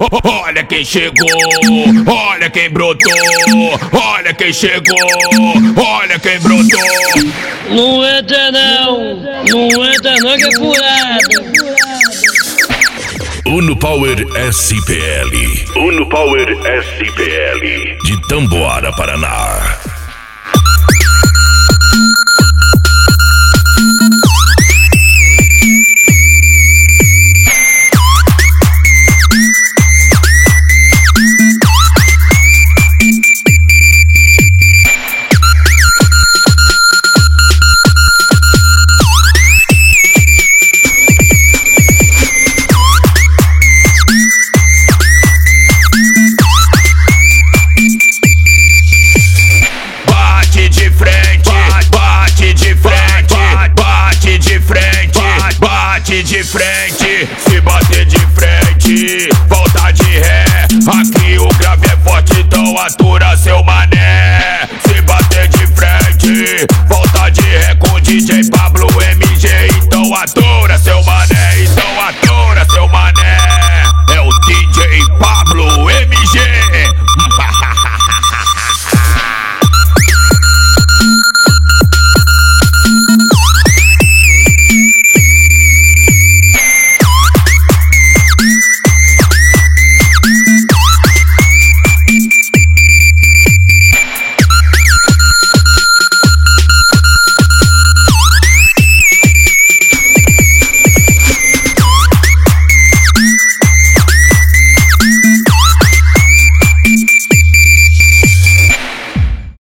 Olha quem chegou, olha quem brotou, olha quem chegou, olha quem brotou. Não entra não, não entra não que é furado. Uno Power SPL. Uno Power SPL. De Tamboara, Paraná. De frente, se bater de frente, volta de ré. Aqui o grave é forte, então atura seu mané.